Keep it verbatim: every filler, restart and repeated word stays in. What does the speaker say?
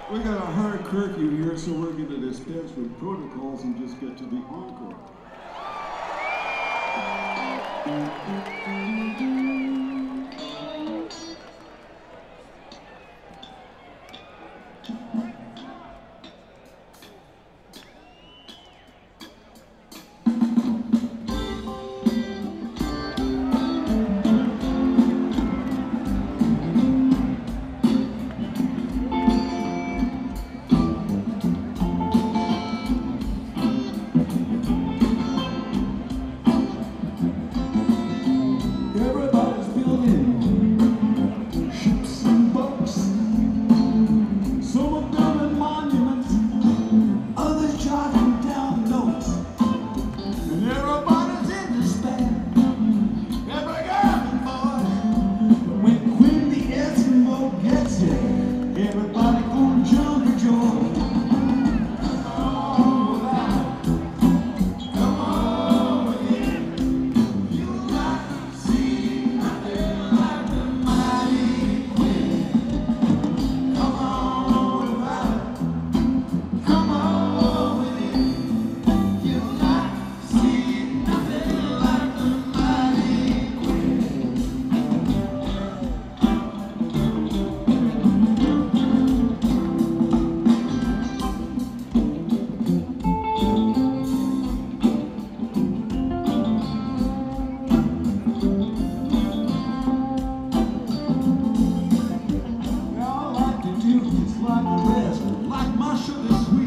We got a hard curfew here, so we're going to dispense with protocols and just get to the encore. Everybody's building ships and boats. Some are building monuments, others jotting down notes. And everybody's in despair, every girl and boy. But when Queen the Eskimo gets here, everybody gonna jump for joy. Like the rest, like my sugar sweet.